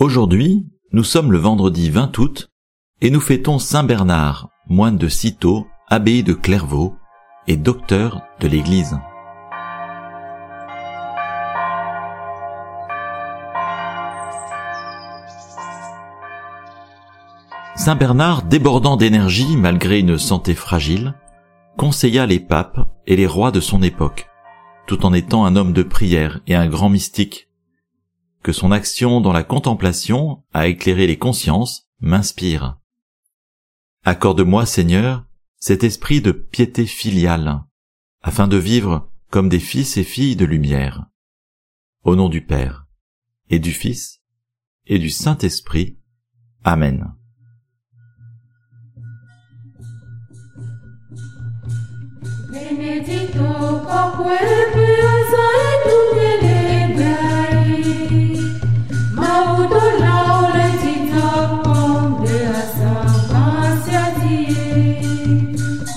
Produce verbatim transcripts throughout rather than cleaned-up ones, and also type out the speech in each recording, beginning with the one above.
Aujourd'hui, nous sommes le vendredi vingt août et nous fêtons Saint Bernard, moine de Cîteaux, abbaye de Clairvaux et docteur de l'Église. Saint Bernard, débordant d'énergie malgré une santé fragile, conseilla les papes et les rois de son époque, tout en étant un homme de prière et un grand mystique. Que son action dans la contemplation a éclairé les consciences m'inspire. Accorde-moi, Seigneur, cet esprit de piété filiale, afin de vivre comme des fils et filles de lumière. Au nom du Père, et du Fils, et du Saint-Esprit. Amen. Benedicto quaqueque aetum elegai, maudo lauletita pomde assavantia die.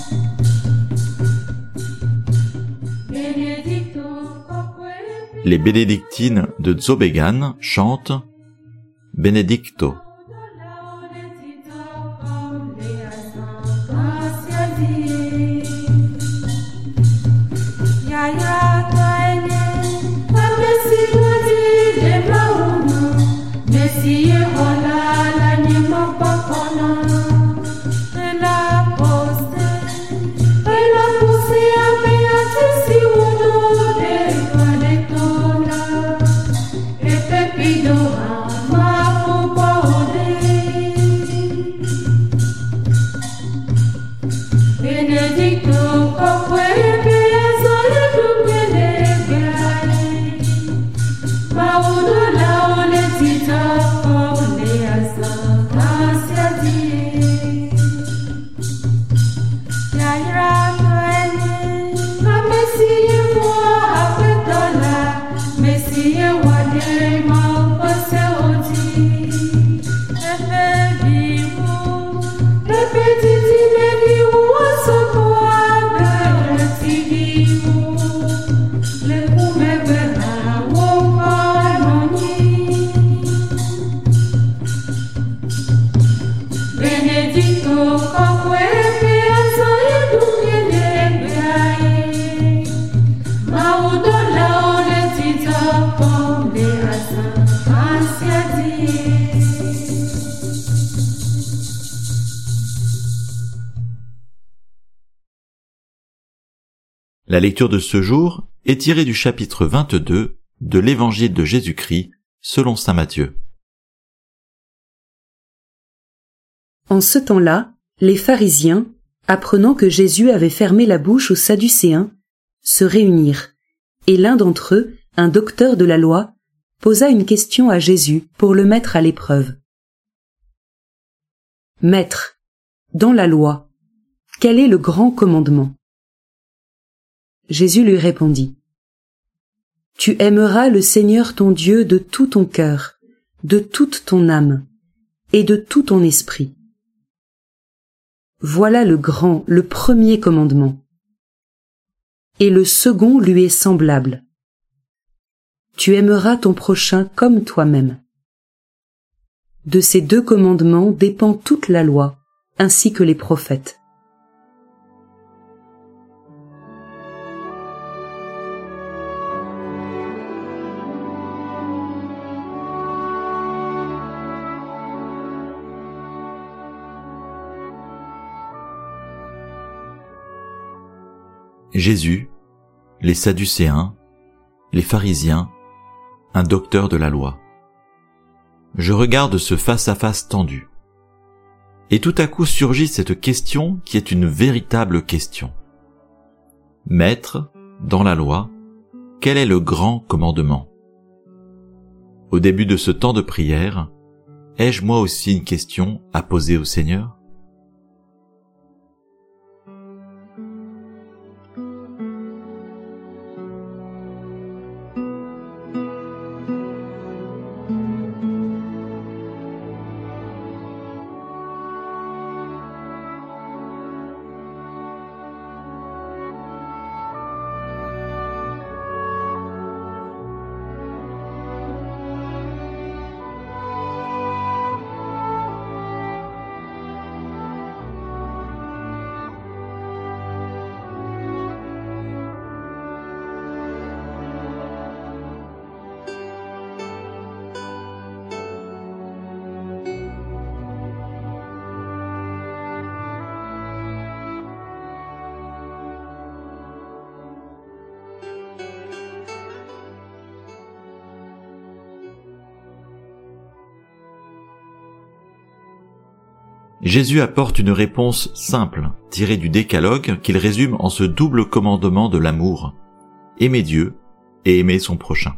Benedicto quaqueque. Les bénédictines de Zobégan chantent Benedicto. La lecture de ce jour est tirée du chapitre vingt-deux de l'Évangile de Jésus-Christ selon saint Matthieu. En ce temps-là, les pharisiens, apprenant que Jésus avait fermé la bouche aux Sadducéens, se réunirent, et l'un d'entre eux, un docteur de la loi, posa une question à Jésus pour le mettre à l'épreuve. « Maître, dans la loi, quel est le grand commandement ?» Jésus lui répondit. « Tu aimeras le Seigneur ton Dieu de tout ton cœur, de toute ton âme et de tout ton esprit. Voilà le grand, le premier commandement. Et le second lui est semblable. Tu aimeras ton prochain comme toi-même. De ces deux commandements dépend toute la loi, ainsi que les prophètes. » Jésus, les Sadducéens, les pharisiens, un docteur de la loi. Je regarde ce face-à-face tendu. Et tout à coup surgit cette question qui est une véritable question. Maître, dans la loi, quel est le grand commandement ? Au début de ce temps de prière, ai-je moi aussi une question à poser au Seigneur ? Jésus apporte une réponse simple, tirée du Décalogue, qu'il résume en ce double commandement de l'amour, aimer Dieu et aimer son prochain.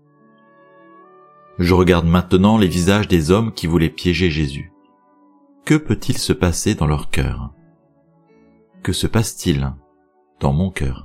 Je regarde maintenant les visages des hommes qui voulaient piéger Jésus. Que peut-il se passer dans leur cœur? Que se passe-t-il dans mon cœur?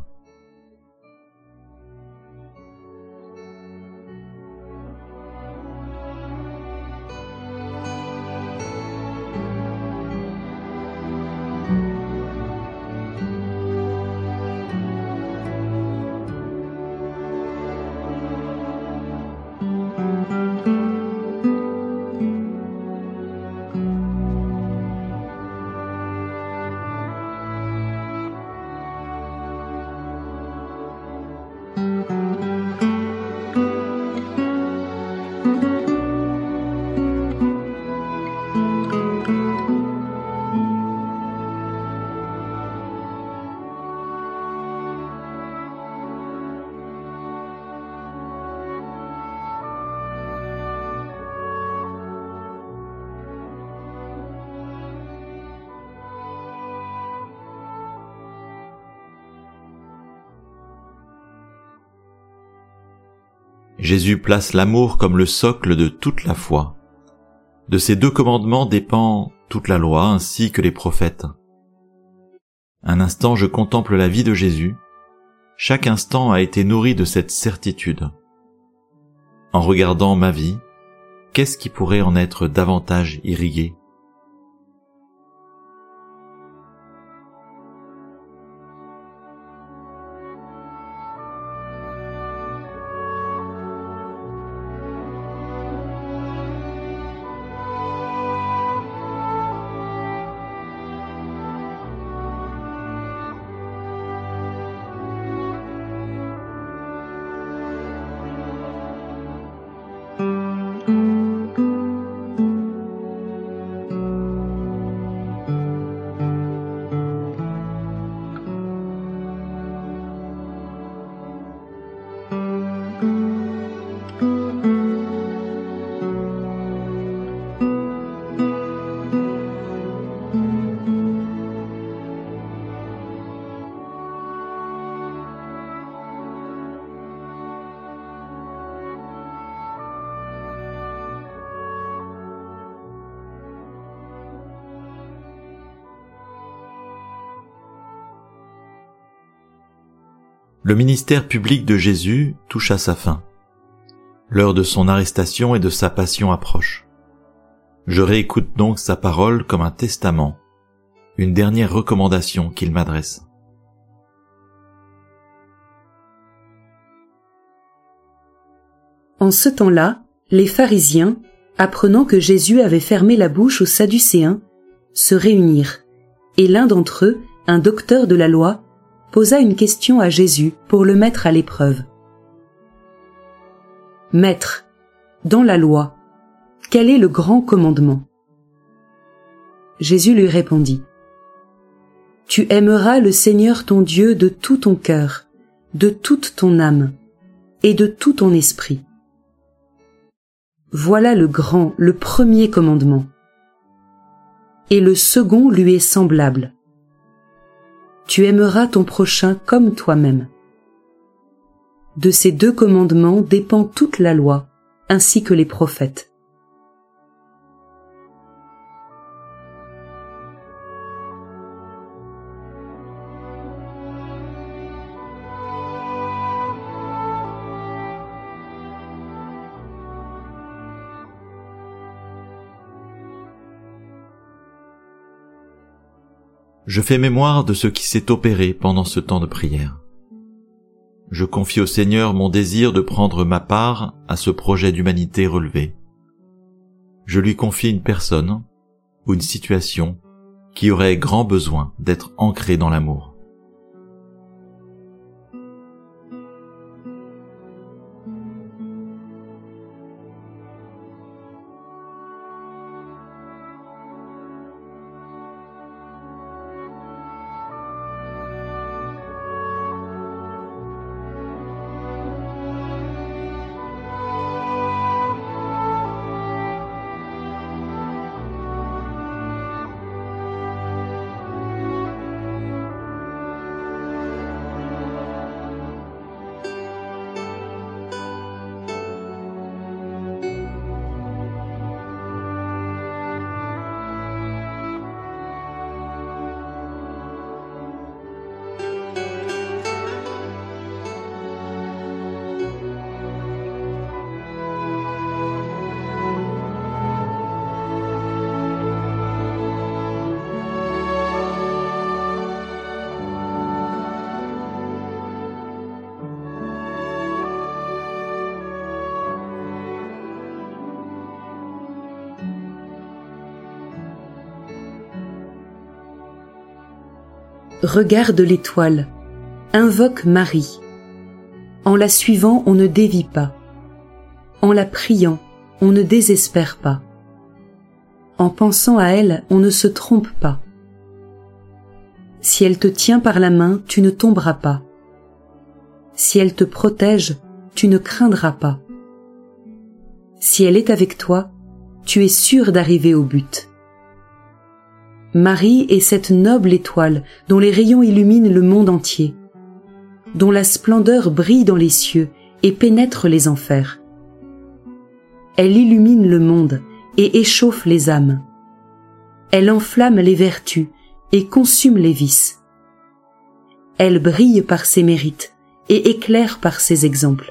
Jésus place l'amour comme le socle de toute la foi. De ces deux commandements dépend toute la loi ainsi que les prophètes. Un instant je contemple la vie de Jésus. Chaque instant a été nourri de cette certitude. En regardant ma vie, qu'est-ce qui pourrait en être davantage irrigué ? Le ministère public de Jésus touche à sa fin. L'heure de son arrestation et de sa passion approche. Je réécoute donc sa parole comme un testament, une dernière recommandation qu'il m'adresse. En ce temps-là, les pharisiens, apprenant que Jésus avait fermé la bouche aux Sadducéens, se réunirent, et l'un d'entre eux, un docteur de la loi, posa une question à Jésus pour le mettre à l'épreuve. « Maître, dans la loi, quel est le grand commandement ?» Jésus lui répondit. « Tu aimeras le Seigneur ton Dieu de tout ton cœur, de toute ton âme et de tout ton esprit. Voilà le grand, le premier commandement. Et le second lui est semblable. Tu aimeras ton prochain comme toi-même. De ces deux commandements dépend toute la loi, ainsi que les prophètes. Je fais mémoire de ce qui s'est opéré pendant ce temps de prière. Je confie au Seigneur mon désir de prendre ma part à ce projet d'humanité relevé. Je lui confie une personne ou une situation qui aurait grand besoin d'être ancrée dans l'amour. Regarde l'étoile, invoque Marie. En la suivant, on ne dévie pas. En la priant, on ne désespère pas. En pensant à elle, on ne se trompe pas. Si elle te tient par la main, tu ne tomberas pas. Si elle te protège, tu ne craindras pas. Si elle est avec toi, tu es sûr d'arriver au but. Marie est cette noble étoile dont les rayons illuminent le monde entier, dont la splendeur brille dans les cieux et pénètre les enfers. Elle illumine le monde et échauffe les âmes. Elle enflamme les vertus et consume les vices. Elle brille par ses mérites et éclaire par ses exemples.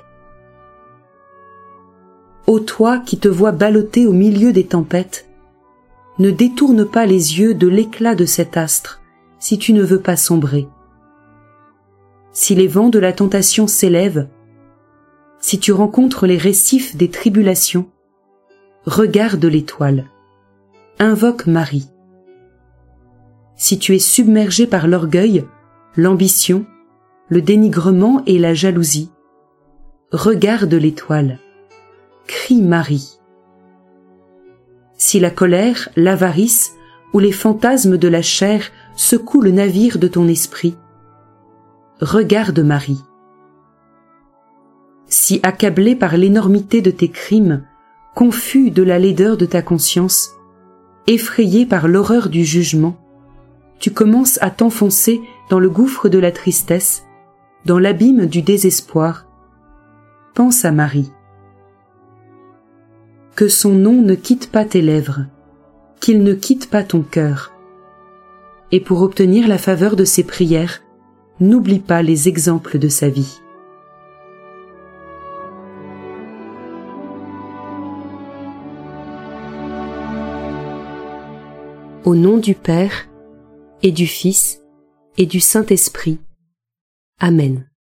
Ô toi qui te vois ballotter au milieu des tempêtes, ne détourne pas les yeux de l'éclat de cet astre si tu ne veux pas sombrer. Si les vents de la tentation s'élèvent, si tu rencontres les récifs des tribulations, regarde l'étoile, invoque Marie. Si tu es submergé par l'orgueil, l'ambition, le dénigrement et la jalousie, regarde l'étoile, crie Marie. Si la colère, l'avarice ou les fantasmes de la chair secouent le navire de ton esprit, regarde Marie. Si accablé par l'énormité de tes crimes, confus de la laideur de ta conscience, effrayé par l'horreur du jugement, tu commences à t'enfoncer dans le gouffre de la tristesse, dans l'abîme du désespoir, pense à Marie. Que son nom ne quitte pas tes lèvres, qu'il ne quitte pas ton cœur. Et pour obtenir la faveur de ses prières, n'oublie pas les exemples de sa vie. Au nom du Père, et du Fils, et du Saint-Esprit. Amen.